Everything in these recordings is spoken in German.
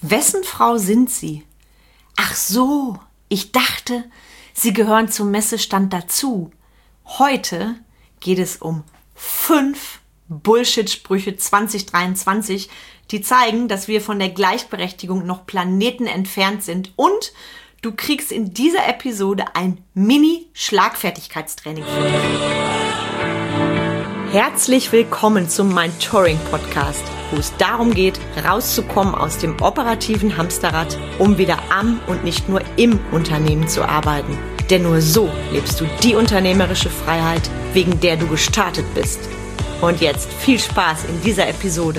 Wessen Frau sind Sie? Ach so, ich dachte, Sie gehören zum Messestand dazu. Heute geht es um 5 Bullshit-Sprüche 2023, die zeigen, dass wir von der Gleichberechtigung noch Planeten entfernt sind, und du kriegst in dieser Episode ein Mini-Schlagfertigkeitstraining für dich. Herzlich willkommen zum Mentoring-Podcast, wo es darum geht, rauszukommen aus dem operativen Hamsterrad, um wieder am und nicht nur im Unternehmen zu arbeiten. Denn nur so lebst du die unternehmerische Freiheit, wegen der du gestartet bist. Und jetzt viel Spaß in dieser Episode.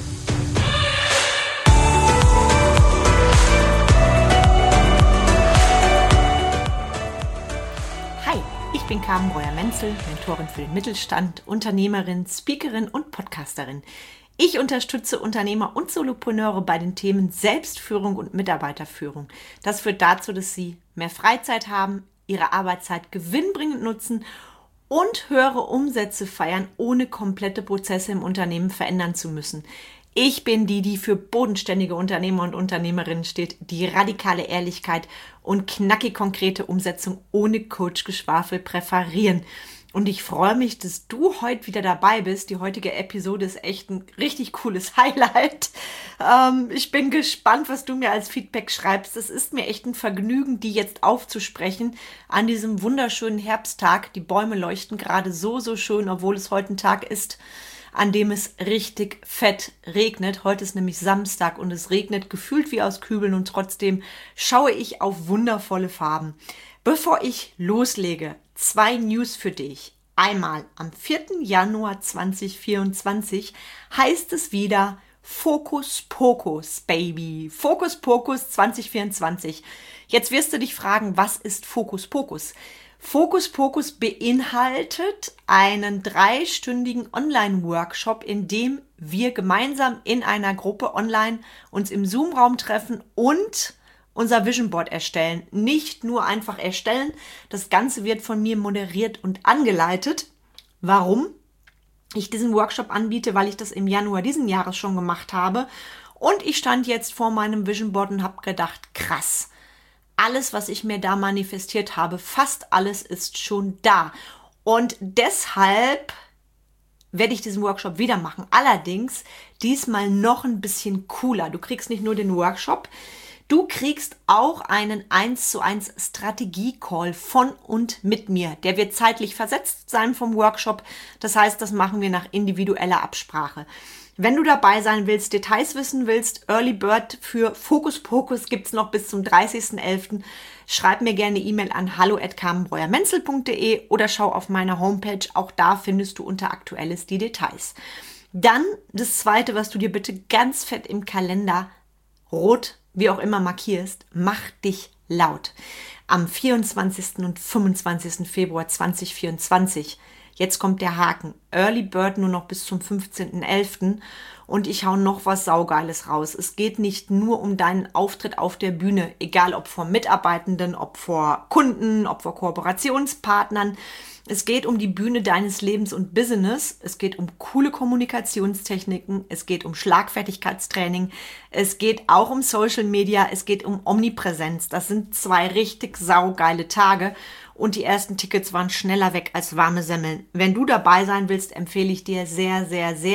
Hi, ich bin Carmen Breuer-Menzel, Mentorin für den Mittelstand, Unternehmerin, Speakerin und Podcasterin. Ich unterstütze Unternehmer und Solopreneure bei den Themen Selbstführung und Mitarbeiterführung. Das führt dazu, dass sie mehr Freizeit haben, ihre Arbeitszeit gewinnbringend nutzen und höhere Umsätze feiern, ohne komplette Prozesse im Unternehmen verändern zu müssen. Ich bin die für bodenständige Unternehmer und Unternehmerinnen steht, die radikale Ehrlichkeit und knackig konkrete Umsetzung ohne Coach-Geschwafel präferieren. Und ich freue mich, dass du heute wieder dabei bist. Die heutige Episode ist echt ein richtig cooles Highlight. Ich bin gespannt, was du mir als Feedback schreibst. Es ist mir echt ein Vergnügen, die jetzt aufzusprechen an diesem wunderschönen Herbsttag. Die Bäume leuchten gerade so schön, obwohl es heute ein Tag ist, an dem es richtig fett regnet. Heute ist nämlich Samstag und es regnet gefühlt wie aus Kübeln und trotzdem schaue ich auf wundervolle Farben. Bevor ich loslege, 2 News für dich. Einmal am 4. Januar 2024 heißt es wieder Fokus Pokus, Baby. Fokus Pokus 2024. Jetzt wirst du dich fragen, was ist Fokus Pokus? Fokus Pokus beinhaltet einen 3-stündigen Online-Workshop, in dem wir gemeinsam in einer Gruppe online uns im Zoom-Raum treffen und unser Vision Board erstellen. Nicht nur einfach erstellen, das Ganze wird von mir moderiert und angeleitet. Warum ich diesen Workshop anbiete? Weil ich das im Januar diesen Jahres schon gemacht habe. Und ich stand jetzt vor meinem Vision Board und habe gedacht, krass, alles, was ich mir da manifestiert habe, fast alles ist schon da. Und deshalb werde ich diesen Workshop wieder machen. Allerdings diesmal noch ein bisschen cooler. Du kriegst nicht nur den Workshop, du kriegst auch einen 1:1 Strategie-Call von und mit mir. Der wird zeitlich versetzt sein vom Workshop. Das heißt, das machen wir nach individueller Absprache. Wenn du dabei sein willst, Details wissen willst, Early Bird für Fokus Pokus gibt's noch bis zum 30.11. Schreib mir gerne E-Mail an hallo@carmenbreuermenzel.de oder schau auf meiner Homepage. Auch da findest du unter Aktuelles die Details. Dann das Zweite, was du dir bitte ganz fett im Kalender rot, wie auch immer markierst, mach dich laut. Am 24. und 25. Februar 2024. Jetzt kommt der Haken. Early Bird nur noch bis zum 15.11. Und ich hau noch was Saugeiles raus. Es geht nicht nur um deinen Auftritt auf der Bühne, egal ob vor Mitarbeitenden, ob vor Kunden, ob vor Kooperationspartnern. Es geht um die Bühne deines Lebens und Business. Es geht um coole Kommunikationstechniken. Es geht um Schlagfertigkeitstraining. Es geht auch um Social Media. Es geht um Omnipräsenz. Das sind 2 richtig saugeile Tage. Und die ersten Tickets waren schneller weg als warme Semmeln. Wenn du dabei sein willst, empfehle ich dir sehr,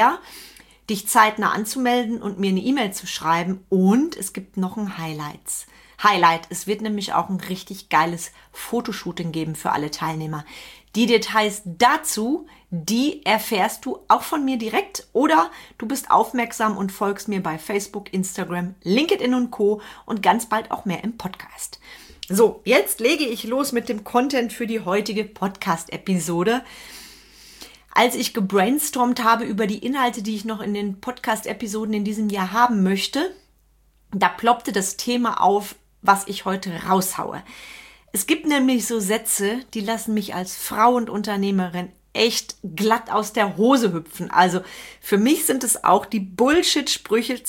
dich zeitnah anzumelden und mir eine E-Mail zu schreiben. Und es gibt noch ein Highlight. Es wird nämlich auch ein richtig geiles Fotoshooting geben für alle Teilnehmer. Die Details dazu, die erfährst du auch von mir direkt oder du bist aufmerksam und folgst mir bei Facebook, Instagram, LinkedIn und Co. und ganz bald auch mehr im Podcast. So, jetzt lege ich los mit dem Content für die heutige Podcast-Episode. Als ich gebrainstormt habe über die Inhalte, die ich noch in den Podcast-Episoden in diesem Jahr haben möchte, da ploppte das Thema auf, was ich heute raushaue. Es gibt nämlich so Sätze, die lassen mich als Frau und Unternehmerin echt glatt aus der Hose hüpfen. Also für mich sind es auch die Bullshit-Sprüche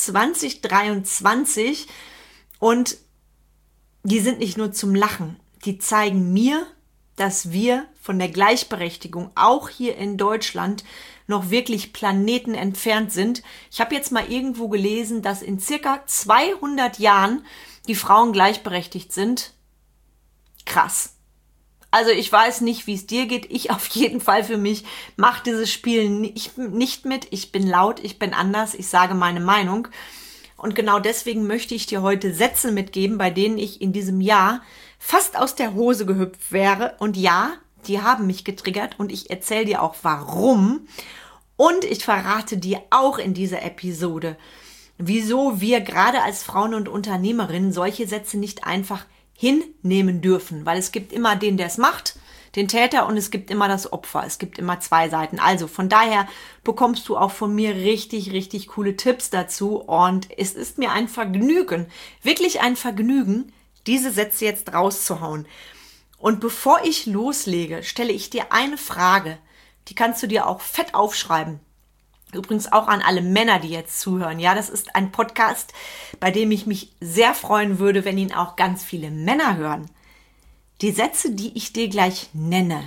2023 und die sind nicht nur zum Lachen. Die zeigen mir, dass wir von der Gleichberechtigung auch hier in Deutschland noch wirklich Planeten entfernt sind. Ich habe jetzt mal irgendwo gelesen, dass in circa 200 Jahren die Frauen gleichberechtigt sind. Krass. Also ich weiß nicht, wie es dir geht. Ich auf jeden Fall für mich mache dieses Spiel nicht mit. Ich bin laut, ich bin anders, ich sage meine Meinung. Und genau deswegen möchte ich dir heute Sätze mitgeben, bei denen ich in diesem Jahr fast aus der Hose gehüpft wäre. Und ja, die haben mich getriggert und ich erzähle dir auch warum. Und ich verrate dir auch in dieser Episode, wieso wir gerade als Frauen und Unternehmerinnen solche Sätze nicht einfach hinnehmen dürfen. Weil es gibt immer den, der es macht, den Täter, und es gibt immer das Opfer. Es gibt immer zwei Seiten. Also von daher bekommst du auch von mir richtig, richtig coole Tipps dazu. Und es ist mir ein Vergnügen, wirklich ein Vergnügen, diese Sätze jetzt rauszuhauen. Und bevor ich loslege, stelle ich dir eine Frage. Die kannst du dir auch fett aufschreiben. Übrigens auch an alle Männer, die jetzt zuhören. Ja, das ist ein Podcast, bei dem ich mich sehr freuen würde, wenn ihn auch ganz viele Männer hören. Die Sätze, die ich dir gleich nenne,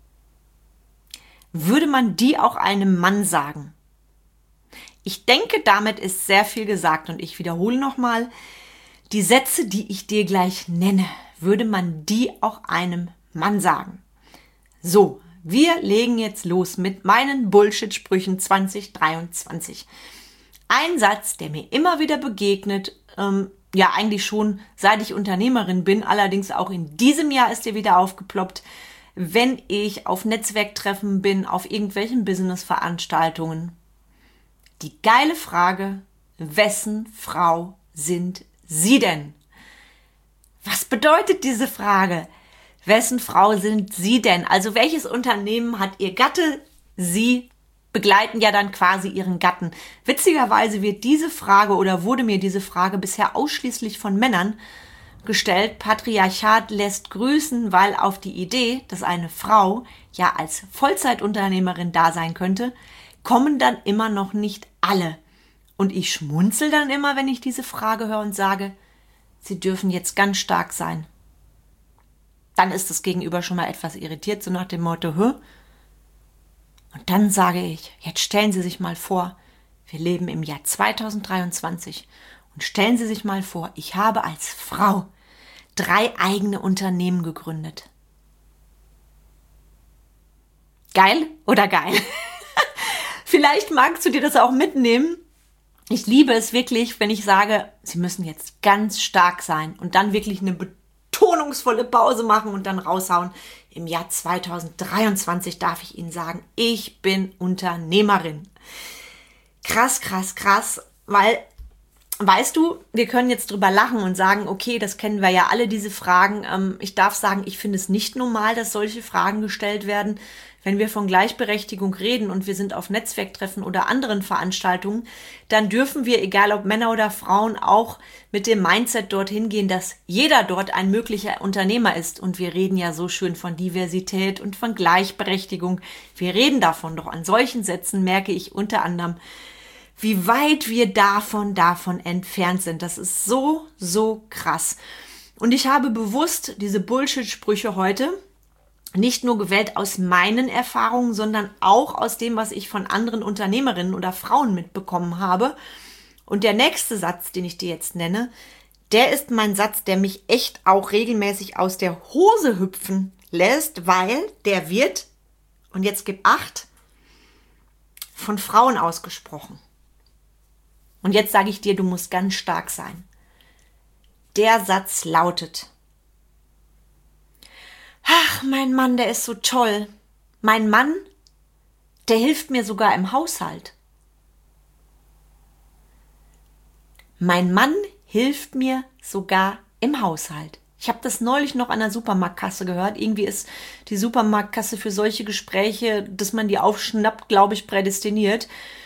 würde man die auch einem Mann sagen? Ich denke, damit ist sehr viel gesagt und ich wiederhole nochmal, die Sätze, die ich dir gleich nenne, würde man die auch einem Mann sagen? So, wir legen jetzt los mit meinen Bullshit-Sprüchen 2023. Ein Satz, der mir immer wieder begegnet, ja eigentlich schon seit ich Unternehmerin bin, allerdings auch in diesem Jahr ist er wieder aufgeploppt, wenn ich auf Netzwerktreffen bin, auf irgendwelchen Business-Veranstaltungen. Die geile Frage, wessen Frau sind Sie denn? Was bedeutet diese Frage? Wessen Frau sind Sie denn? Also welches Unternehmen hat Ihr Gatte? Sie begleiten ja dann quasi Ihren Gatten. Witzigerweise wird diese Frage oder wurde mir diese Frage bisher ausschließlich von Männern gestellt. Patriarchat lässt grüßen, weil auf die Idee, dass eine Frau ja als Vollzeitunternehmerin da sein könnte, kommen dann immer noch nicht alle. Und ich schmunzel dann immer, wenn ich diese Frage höre und sage, Sie dürfen jetzt ganz stark sein. Dann ist das Gegenüber schon mal etwas irritiert, so nach dem Motto, hä? Und dann sage ich, jetzt stellen Sie sich mal vor, wir leben im Jahr 2023 und stellen Sie sich mal vor, ich habe als Frau 3 eigene Unternehmen gegründet. Geil oder geil? Vielleicht magst du dir das auch mitnehmen. Ich liebe es wirklich, wenn ich sage, Sie müssen jetzt ganz stark sein und dann wirklich eine betonungsvolle Pause machen und dann raushauen. Im Jahr 2023 darf ich Ihnen sagen, ich bin Unternehmerin. Krass, krass, krass, weil, weißt du, wir können jetzt drüber lachen und sagen, okay, das kennen wir ja alle, diese Fragen. Ich darf sagen, ich finde es nicht normal, dass solche Fragen gestellt werden. Wenn wir von Gleichberechtigung reden und wir sind auf Netzwerktreffen oder anderen Veranstaltungen, dann dürfen wir, egal ob Männer oder Frauen, auch mit dem Mindset dorthin gehen, dass jeder dort ein möglicher Unternehmer ist. Und wir reden ja so schön von Diversität und von Gleichberechtigung. Wir reden davon, doch an solchen Sätzen merke ich unter anderem, wie weit wir davon entfernt sind. Das ist so, so krass. Und ich habe bewusst diese Bullshit-Sprüche heute nicht nur gewählt aus meinen Erfahrungen, sondern auch aus dem, was ich von anderen Unternehmerinnen oder Frauen mitbekommen habe. Und der nächste Satz, den ich dir jetzt nenne, der ist mein Satz, der mich echt auch regelmäßig aus der Hose hüpfen lässt, weil der wird, und jetzt gib Acht, von Frauen ausgesprochen. Und jetzt sage ich dir, du musst ganz stark sein. Der Satz lautet: Ach, mein Mann, der ist so toll. Mein Mann, der hilft mir sogar im Haushalt. Mein Mann hilft mir sogar im Haushalt. Ich habe das neulich noch an der Supermarktkasse gehört. Irgendwie ist die Supermarktkasse für solche Gespräche, dass man die aufschnappt, glaube ich, prädestiniert.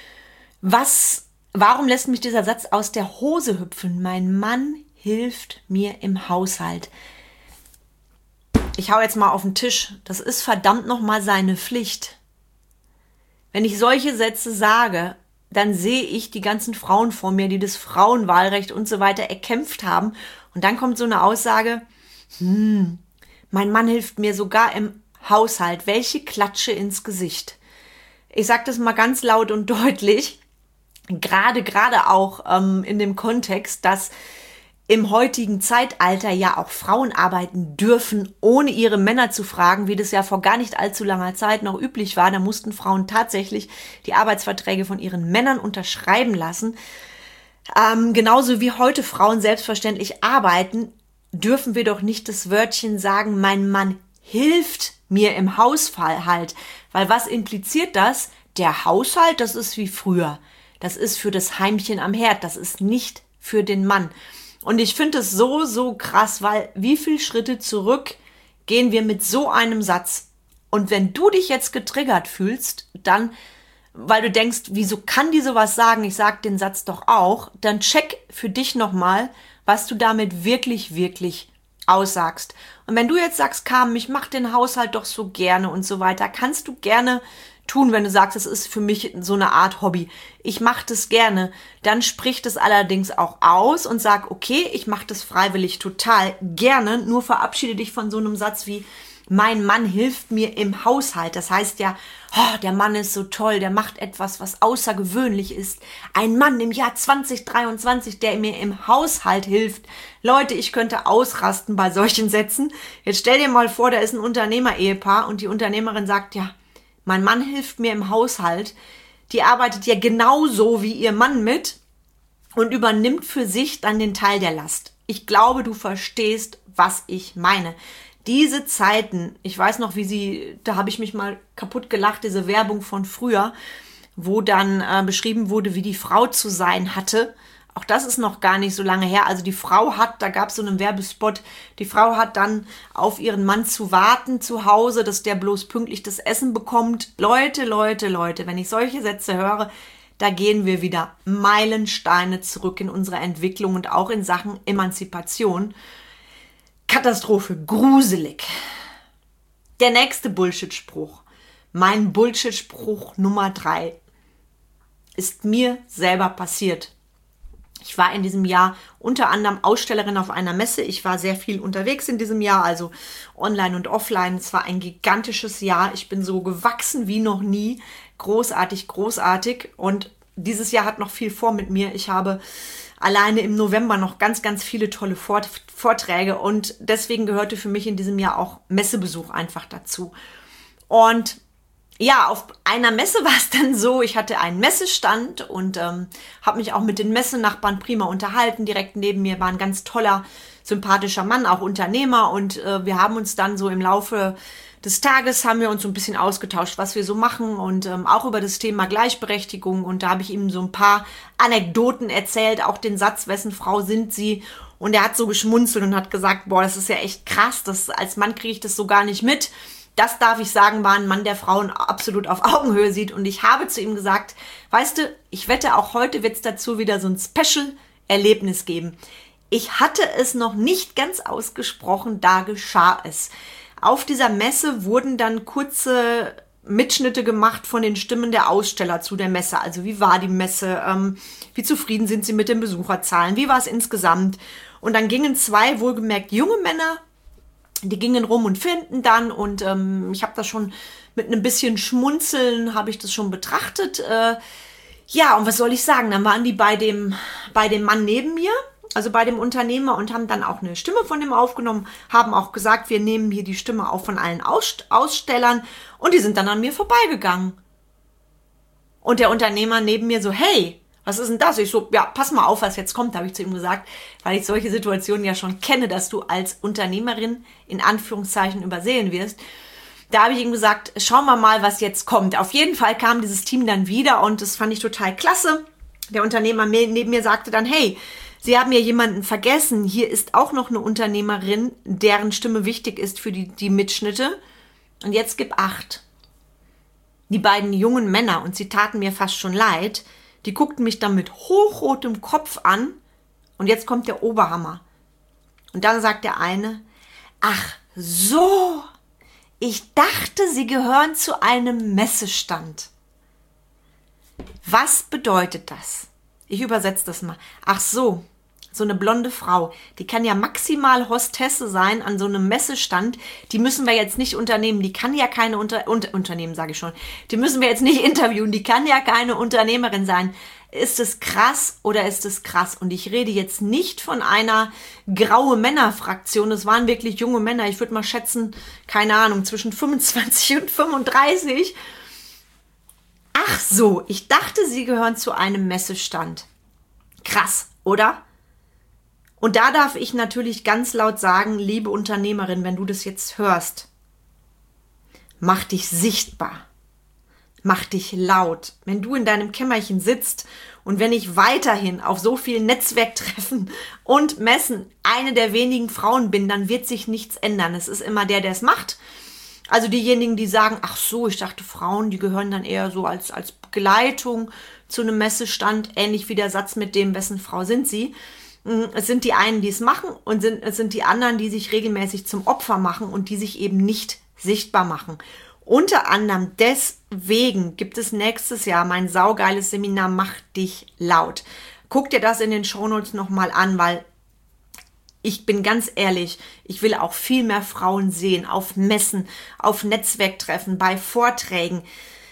Warum lässt mich dieser Satz aus der Hose hüpfen? Mein Mann hilft mir im Haushalt. Ich hau jetzt mal auf den Tisch. Das ist verdammt nochmal seine Pflicht. Wenn ich solche Sätze sage, dann sehe ich die ganzen Frauen vor mir, die das Frauenwahlrecht und so weiter erkämpft haben. Und dann kommt so eine Aussage, mein Mann hilft mir sogar im Haushalt. Welche Klatsche ins Gesicht. ich sage das mal ganz laut und deutlich, gerade auch in dem Kontext, dass im heutigen Zeitalter ja auch Frauen arbeiten dürfen, ohne ihre Männer zu fragen, wie das ja vor gar nicht allzu langer Zeit noch üblich war. Da mussten Frauen tatsächlich die Arbeitsverträge von ihren Männern unterschreiben lassen. Genauso wie heute Frauen selbstverständlich arbeiten, dürfen wir doch nicht das Wörtchen sagen, mein Mann hilft mir im Haushalt. Weil was impliziert das? Der Haushalt, das ist wie früher. Das ist für das Heimchen am Herd. Das ist nicht für den Mann. Und ich finde es so krass, weil wie viele Schritte zurück gehen wir mit so einem Satz? Und wenn du dich jetzt getriggert fühlst, dann, weil du denkst, wieso kann die sowas sagen? Ich sag den Satz doch auch. Dann check für dich nochmal, was du damit wirklich aussagst. Und wenn du jetzt sagst, Carmen, ich mache den Haushalt doch so gerne und so weiter, kannst du gerne tun, wenn du sagst, es ist für mich so eine Art Hobby. Ich mache das gerne. Dann sprich das allerdings auch aus und sag, okay, ich mache das freiwillig total gerne, nur verabschiede dich von so einem Satz wie, mein Mann hilft mir im Haushalt. Das heißt ja, oh, der Mann ist so toll, der macht etwas, was außergewöhnlich ist. Ein Mann im Jahr 2023, der mir im Haushalt hilft. Leute, ich könnte ausrasten bei solchen Sätzen. Jetzt stell dir mal vor, da ist ein Unternehmer-Ehepaar und die Unternehmerin sagt, ja, mein Mann hilft mir im Haushalt. Die arbeitet ja genauso wie ihr Mann mit und übernimmt für sich dann den Teil der Last. Ich glaube, du verstehst, was ich meine. Diese Zeiten, ich weiß noch, da habe ich mich mal kaputt gelacht, diese Werbung von früher, wo dann beschrieben wurde, wie die Frau zu sein hatte. Auch das ist noch gar nicht so lange her. Also die Frau da gab es so einen Werbespot, die Frau hat dann auf ihren Mann zu warten zu Hause, dass der bloß pünktlich das Essen bekommt. Leute, wenn ich solche Sätze höre, da gehen wir wieder Meilensteine zurück in unserer Entwicklung und auch in Sachen Emanzipation. Katastrophe, gruselig. Der nächste Bullshit-Spruch, mein Bullshit-Spruch Nummer 3, ist mir selber passiert. Ich war in diesem Jahr unter anderem Ausstellerin auf einer Messe. Ich war sehr viel unterwegs in diesem Jahr, also online und offline. Es war ein gigantisches Jahr. Ich bin so gewachsen wie noch nie. Großartig. Und dieses Jahr hat noch viel vor mit mir. Ich habe alleine im November noch ganz viele tolle Vorträge. Und deswegen gehörte für mich in diesem Jahr auch Messebesuch einfach dazu. Und ja, auf einer Messe war es dann so, ich hatte einen Messestand und habe mich auch mit den Messenachbarn prima unterhalten. Direkt neben mir war ein ganz toller, sympathischer Mann, auch Unternehmer. Und wir haben uns dann so im Laufe des Tages haben wir uns so ein bisschen ausgetauscht, was wir so machen und auch über das Thema Gleichberechtigung. Und da habe ich ihm so ein paar Anekdoten erzählt, auch den Satz, wessen Frau sind Sie? Und er hat so geschmunzelt und hat gesagt, boah, das ist ja echt krass, als Mann kriege ich das so gar nicht mit. Das darf ich sagen, war ein Mann, der Frauen absolut auf Augenhöhe sieht. Und ich habe zu ihm gesagt, weißt du, ich wette, auch heute wird es dazu wieder so ein Special-Erlebnis geben. Ich hatte es noch nicht ganz ausgesprochen, da geschah es. Auf dieser Messe wurden dann kurze Mitschnitte gemacht von den Stimmen der Aussteller zu der Messe. Also wie war die Messe? Wie zufrieden sind sie mit den Besucherzahlen? Wie war es insgesamt? Und dann gingen zwei wohlgemerkt junge Männer, die gingen rum und filmten dann und ich habe das schon mit einem bisschen Schmunzeln, habe ich das schon betrachtet. Ja, und was soll ich sagen, dann waren die bei dem Mann neben mir, also bei dem Unternehmer und haben dann auch eine Stimme von dem aufgenommen, haben auch gesagt, wir nehmen hier die Stimme auf von allen Ausstellern und die sind dann an mir vorbeigegangen. Und der Unternehmer neben mir so, hey, was ist denn das? Ich so, ja, pass mal auf, was jetzt kommt, habe ich zu ihm gesagt, weil ich solche Situationen ja schon kenne, dass du als Unternehmerin in Anführungszeichen übersehen wirst. Da habe ich ihm gesagt, schauen wir mal, was jetzt kommt. Auf jeden Fall kam dieses Team dann wieder und das fand ich total klasse. Der Unternehmer neben mir sagte dann, hey, Sie haben ja jemanden vergessen. Hier ist auch noch eine Unternehmerin, deren Stimme wichtig ist für die Mitschnitte. Und jetzt gib Acht. Die beiden jungen Männer, und sie taten mir fast schon leid, die guckten mich dann mit hochrotem Kopf an und jetzt kommt der Oberhammer. Und dann sagt der eine, ach so, ich dachte, Sie gehören zu einem Messestand. Was bedeutet das? Ich übersetze das mal. Ach so, so eine blonde Frau, die kann ja maximal Hostesse sein an so einem Messestand. Die müssen wir jetzt nicht unternehmen. Die kann ja keine Unternehmen, sage ich schon. Die müssen wir jetzt nicht interviewen. Die kann ja keine Unternehmerin sein. Ist es krass oder ist es krass? Und ich rede jetzt nicht von einer graue Männerfraktion. Es waren wirklich junge Männer. Ich würde mal schätzen, keine Ahnung, zwischen 25 und 35. Ach so, ich dachte, sie gehören zu einem Messestand. Krass, oder? Und da darf ich natürlich ganz laut sagen, liebe Unternehmerin, wenn du das jetzt hörst, mach dich sichtbar. Mach dich laut. Wenn du in deinem Kämmerchen sitzt und wenn ich weiterhin auf so vielen Netzwerktreffen und Messen eine der wenigen Frauen bin, dann wird sich nichts ändern. Es ist immer der es macht. Also diejenigen, die sagen, ach so, ich dachte Frauen, die gehören dann eher so als Begleitung zu einem Messestand, ähnlich wie der Satz mit dem, wessen Frau sind sie. Es sind die einen, die es machen und es sind die anderen, die sich regelmäßig zum Opfer machen und die sich eben nicht sichtbar machen. Unter anderem deswegen gibt es nächstes Jahr mein saugeiles Seminar Mach dich laut. Guck dir das in den Shownotes nochmal an, weil ich bin ganz ehrlich, ich will auch viel mehr Frauen sehen, auf Messen, auf Netzwerktreffen, bei Vorträgen.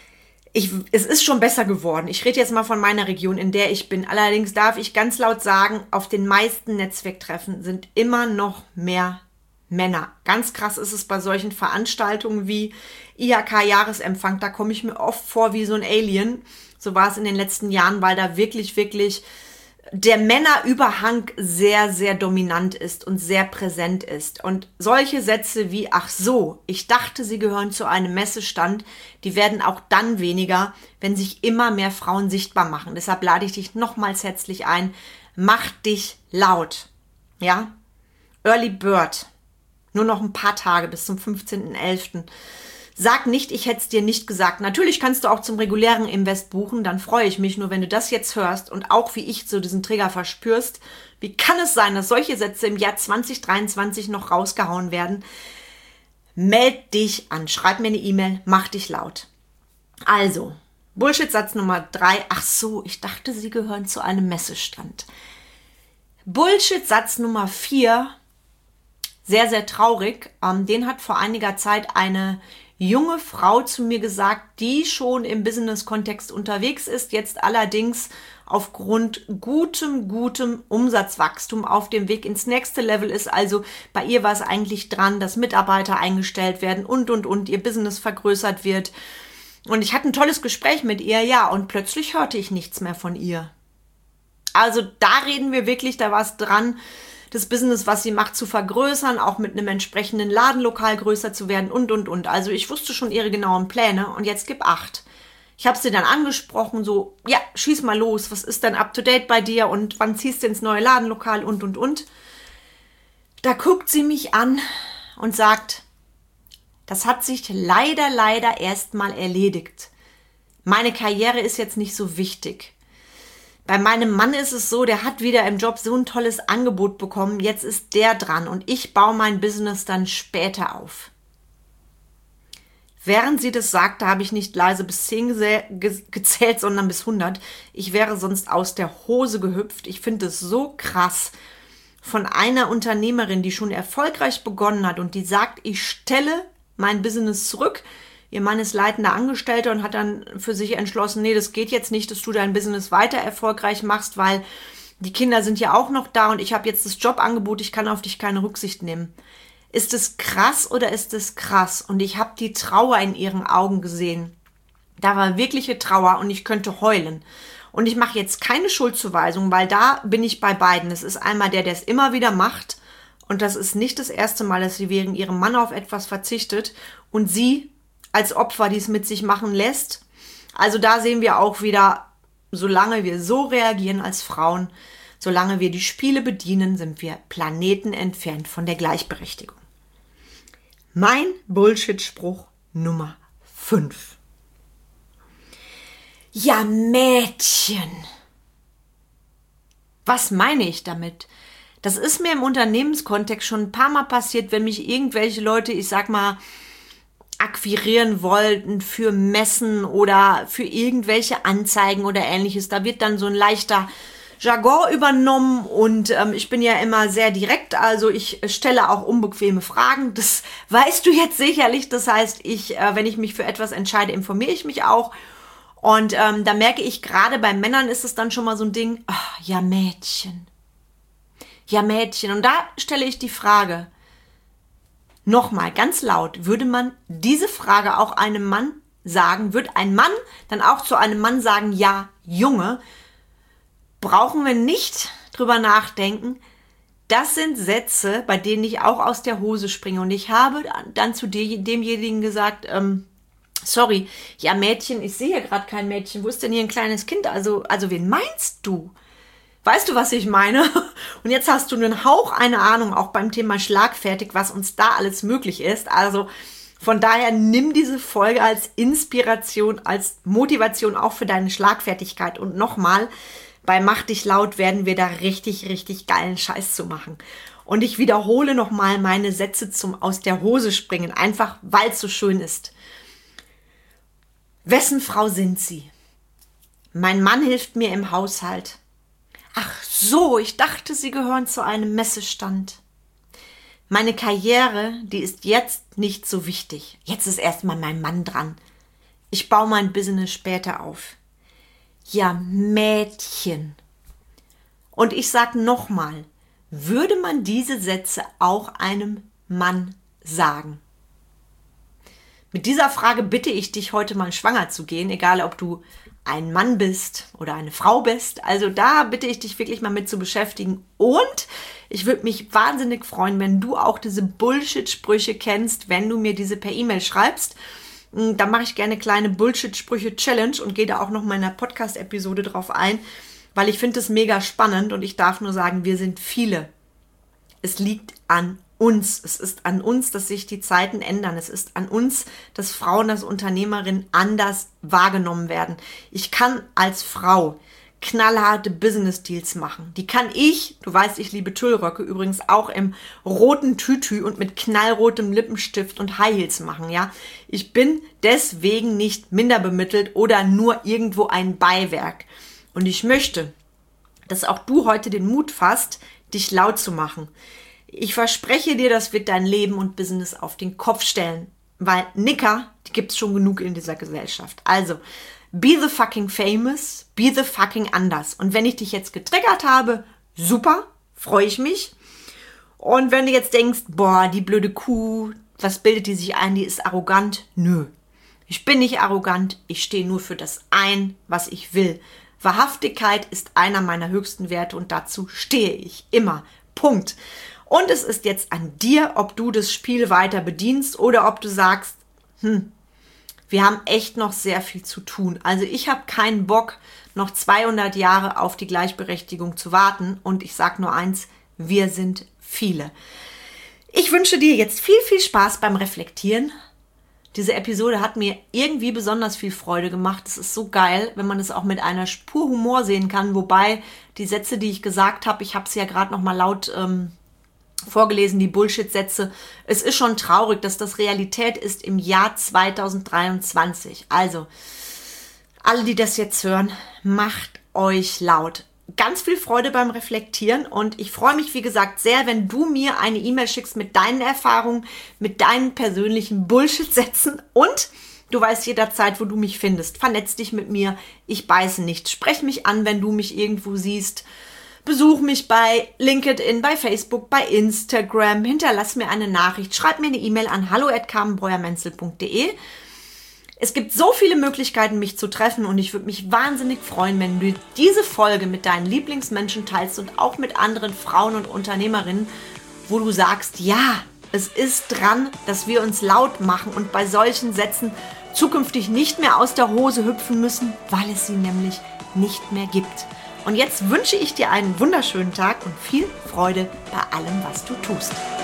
Es ist schon besser geworden. Ich rede jetzt mal von meiner Region, in der ich bin. Allerdings darf ich ganz laut sagen, auf den meisten Netzwerktreffen sind immer noch mehr Männer. Ganz krass ist es bei solchen Veranstaltungen wie IHK-Jahresempfang. Da komme ich mir oft vor wie so ein Alien. So war es in den letzten Jahren, weil da wirklich der Männerüberhang sehr, sehr dominant ist und sehr präsent ist. Und solche Sätze wie, ach so, ich dachte, sie gehören zu einem Messestand, die werden auch dann weniger, wenn sich immer mehr Frauen sichtbar machen. Deshalb lade ich dich nochmals herzlich ein, mach dich laut. Ja? Early Bird. Nur noch ein paar Tage bis zum 15.11. Sag nicht, ich hätte es dir nicht gesagt. Natürlich kannst du auch zum regulären Invest buchen, dann freue ich mich. Nur wenn du das jetzt hörst und auch wie ich so diesen Trigger verspürst, wie kann es sein, dass solche Sätze im Jahr 2023 noch rausgehauen werden? Meld dich an, schreib mir eine E-Mail, mach dich laut. Also, Bullshit-Satz Nummer 3. Ach so, ich dachte, sie gehören zu einem Messestand. Bullshit-Satz Nummer 4. Sehr, sehr traurig. Den hat vor einiger Zeit eine junge Frau zu mir gesagt, die schon im Business-Kontext unterwegs ist, jetzt allerdings aufgrund gutem Umsatzwachstum auf dem Weg ins nächste Level ist. Also bei ihr war es eigentlich dran, dass Mitarbeiter eingestellt werden und ihr Business vergrößert wird. Und ich hatte ein tolles Gespräch mit ihr, ja, und plötzlich hörte ich nichts mehr von ihr. Also da reden wir wirklich, da war es dran, das Business, was sie macht, zu vergrößern, auch mit einem entsprechenden Ladenlokal größer zu werden und. Also ich wusste schon ihre genauen Pläne und jetzt gib Acht. Ich habe sie dann angesprochen, so, ja, schieß mal los, was ist denn up to date bei dir und wann ziehst du ins neue Ladenlokal und. Da guckt sie mich an und sagt, das hat sich leider erstmal erledigt. Meine Karriere ist jetzt nicht so wichtig. Bei meinem Mann ist es so, der hat wieder im Job so ein tolles Angebot bekommen, jetzt ist der dran und ich baue mein Business dann später auf. Während sie das sagte, habe ich nicht leise bis 10 gezählt, sondern bis 100. Ich wäre sonst aus der Hose gehüpft. Ich finde es so krass von einer Unternehmerin, die schon erfolgreich begonnen hat und die sagt, ich stelle mein Business zurück. Ihr Mann ist leitender Angestellter und hat dann für sich entschlossen, nee, das geht jetzt nicht, dass du dein Business weiter erfolgreich machst, weil die Kinder sind ja auch noch da und ich habe jetzt das Jobangebot, ich kann auf dich keine Rücksicht nehmen. Ist es krass oder ist es krass? Und ich habe die Trauer in ihren Augen gesehen. Da war wirkliche Trauer und ich könnte heulen. Und ich mache jetzt keine Schuldzuweisung, weil da bin ich bei beiden. Es ist einmal der es immer wieder macht und das ist nicht das erste Mal, dass sie wegen ihrem Mann auf etwas verzichtet und sie als Opfer, die es mit sich machen lässt. Also da sehen wir auch wieder, solange wir so reagieren als Frauen, solange wir die Spiele bedienen, sind wir Planeten entfernt von der Gleichberechtigung. Mein Bullshit-Spruch Nummer 5. Ja, Mädchen. Was meine ich damit? Das ist mir im Unternehmenskontext schon ein paar Mal passiert, wenn mich irgendwelche Leute, ich sag mal, akquirieren wollten für Messen oder für irgendwelche Anzeigen oder ähnliches. Da wird dann so ein leichter Jargon übernommen und ich bin ja immer sehr direkt, also ich stelle auch unbequeme Fragen. Das weißt du jetzt sicherlich. Das heißt, wenn ich mich für etwas entscheide, informiere ich mich auch. Und da merke ich, gerade bei Männern ist es dann schon mal so ein Ding, ja Mädchen. Ja Mädchen. Und da stelle ich die Frage, nochmal ganz laut, würde man diese Frage auch einem Mann sagen, wird ein Mann dann auch zu einem Mann sagen, ja Junge, brauchen wir nicht drüber nachdenken. Das sind Sätze, bei denen ich auch aus der Hose springe. Und ich habe dann zu demjenigen gesagt, sorry, ja Mädchen, ich sehe hier gerade kein Mädchen. Wo ist denn hier ein kleines Kind? Also wen meinst du? Weißt du, was ich meine? Und jetzt hast du einen Hauch eine Ahnung, auch beim Thema schlagfertig, was uns da alles möglich ist. Also von daher nimm diese Folge als Inspiration, als Motivation auch für deine Schlagfertigkeit. Und nochmal, bei Mach dich laut werden wir da richtig, richtig geilen Scheiß zu machen. Und ich wiederhole nochmal meine Sätze zum aus der Hose springen, einfach weil es so schön ist. Wessen Frau sind Sie? Mein Mann hilft mir im Haushalt. Ach so, ich dachte, Sie gehören zu einem Messestand. Meine Karriere, die ist jetzt nicht so wichtig. Jetzt ist erstmal mein Mann dran. Ich baue mein Business später auf. Ja, Mädchen. Und ich sag nochmal, würde man diese Sätze auch einem Mann sagen? Mit dieser Frage bitte ich dich heute mal schwanger zu gehen, egal ob du ein Mann bist oder eine Frau bist. Also da bitte ich dich wirklich mal mit zu beschäftigen. Und ich würde mich wahnsinnig freuen, wenn du auch diese Bullshit-Sprüche kennst, wenn du mir diese per E-Mail schreibst. Da mache ich gerne kleine Bullshit-Sprüche-Challenge und gehe da auch noch mal in einer Podcast-Episode drauf ein, weil ich finde es mega spannend und ich darf nur sagen, wir sind viele. Es liegt an uns. Es ist an uns, dass sich die Zeiten ändern. Es ist an uns, dass Frauen als Unternehmerinnen anders wahrgenommen werden. Ich kann als Frau knallharte Business-Deals machen. Die kann ich, du weißt, ich liebe Tüllröcke, übrigens auch im roten Tütü und mit knallrotem Lippenstift und High Heels machen, ja. Ich bin deswegen nicht minder bemittelt oder nur irgendwo ein Beiwerk. Und ich möchte, dass auch du heute den Mut fasst, dich laut zu machen. Ich verspreche dir, das wird dein Leben und Business auf den Kopf stellen, weil Nicker, die gibt's schon genug in dieser Gesellschaft. Also, be the fucking famous, be the fucking anders. Und wenn ich dich jetzt getriggert habe, super, freue ich mich. Und wenn du jetzt denkst, boah, die blöde Kuh, was bildet die sich ein, die ist arrogant? Nö, ich bin nicht arrogant, ich stehe nur für das ein, was ich will. Wahrhaftigkeit ist einer meiner höchsten Werte und dazu stehe ich immer. Punkt. Und es ist jetzt an dir, ob du das Spiel weiter bedienst oder ob du sagst, wir haben echt noch sehr viel zu tun. Also ich habe keinen Bock, noch 200 Jahre auf die Gleichberechtigung zu warten. Und ich sage nur eins, wir sind viele. Ich wünsche dir jetzt viel, viel Spaß beim Reflektieren. Diese Episode hat mir irgendwie besonders viel Freude gemacht. Es ist so geil, wenn man es auch mit einer Spur Humor sehen kann. Wobei die Sätze, die ich gesagt habe, ich habe es ja gerade noch mal laut vorgelesen, die Bullshit-Sätze. Es ist schon traurig, dass das Realität ist im Jahr 2023. Also, alle, die das jetzt hören, macht euch laut. Ganz viel Freude beim Reflektieren und ich freue mich, wie gesagt, sehr, wenn du mir eine E-Mail schickst mit deinen Erfahrungen, mit deinen persönlichen Bullshit-Sätzen und du weißt jederzeit, wo du mich findest. Vernetz dich mit mir, ich beiße nicht. Sprech mich an, wenn du mich irgendwo siehst. Besuch mich bei LinkedIn, bei Facebook, bei Instagram. Hinterlass mir eine Nachricht. Schreib mir eine E-Mail an hallo@carmenbreuermenzel.de. Es gibt so viele Möglichkeiten, mich zu treffen und ich würde mich wahnsinnig freuen, wenn du diese Folge mit deinen Lieblingsmenschen teilst und auch mit anderen Frauen und Unternehmerinnen, wo du sagst, ja, es ist dran, dass wir uns laut machen und bei solchen Sätzen zukünftig nicht mehr aus der Hose hüpfen müssen, weil es sie nämlich nicht mehr gibt. Und jetzt wünsche ich dir einen wunderschönen Tag und viel Freude bei allem, was du tust.